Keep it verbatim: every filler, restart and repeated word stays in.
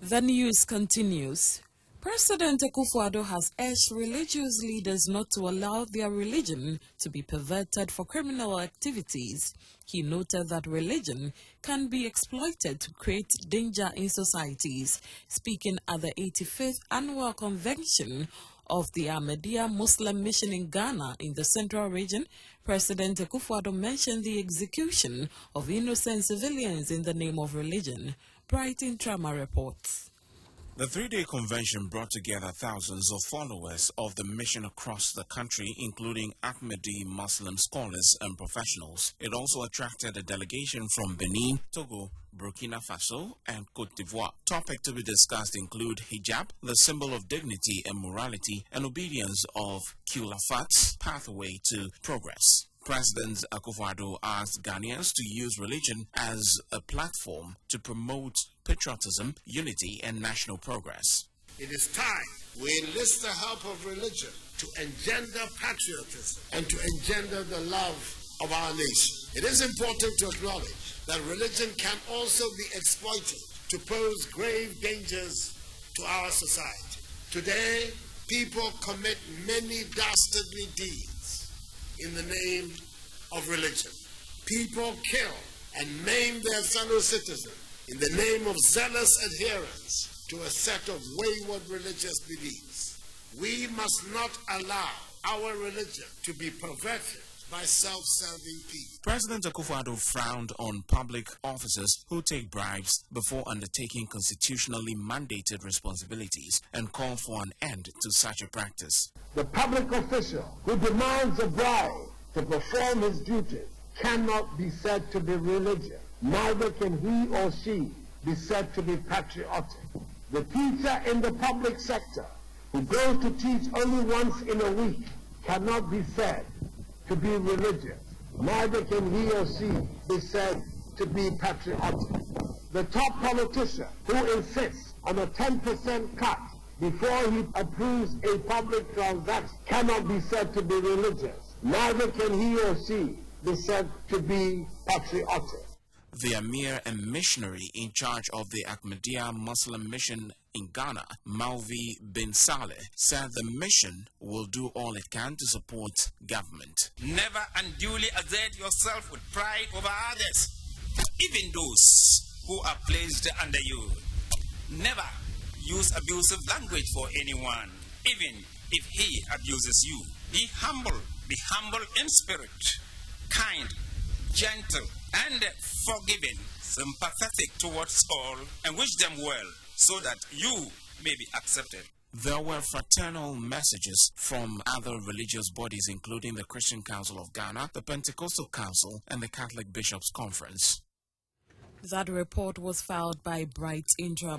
The news continues. President Akufo-Addo has urged religious leaders not to allow their religion to be perverted for criminal activities. He noted that religion can be exploited to create danger in societies. Speaking at the eighty-fifth Annual Convention of the Ahmadiyya Muslim Mission in Ghana in the Central Region, President Akufo-Addo mentioned the execution of innocent civilians in the name of religion. Brighton Trauma reports. The three-day convention brought together thousands of followers of the mission across the country, including Ahmadi Muslim scholars and professionals. It also attracted a delegation from Benin, Togo, Burkina Faso, and Cote d'Ivoire. Topics to be discussed include hijab, the symbol of dignity and morality, and obedience of Khulafat's pathway to progress. President Akufo-Addo asked Ghanaians to use religion as a platform to promote patriotism, unity, and national progress. It is time we enlist the help of religion to engender patriotism and to engender the love of our nation. It is important to acknowledge that religion can also be exploited to pose grave dangers to our society. Today, people commit many dastardly deeds in the name of religion. People kill and maim their fellow citizens in the name of zealous adherence to a set of wayward religious beliefs. We must not allow our religion to be perverted by self-serving people. President Akufo-Addo frowned on public officers who take bribes before undertaking constitutionally mandated responsibilities and called for an end to such a practice. The public official who demands a bribe to perform his duties cannot be said to be religious. Neither can he or she be said to be patriotic. The teacher in the public sector who goes to teach only once in a week cannot be said to be religious. Neither can he or she be said to be patriotic. The top politician who insists on a ten percent cut before he approves a public transaction cannot be said to be religious. Neither can he or she be said to be patriotic. The Amir and missionary in charge of the Ahmadiyya Muslim Mission in Ghana, Malvi bin Saleh, said the mission will do all it can to support government. Never unduly exert yourself with pride over others, even those who are placed under you. Never use abusive language for anyone, even if he abuses you. Be humble, be humble in spirit, kind, gentle, and forgiving, sympathetic towards all, and wish them well, so that you may be accepted. There were fraternal messages from other religious bodies, including the Christian Council of Ghana, the Pentecostal Council, and the Catholic Bishops' Conference. That report was filed by Bright Intra.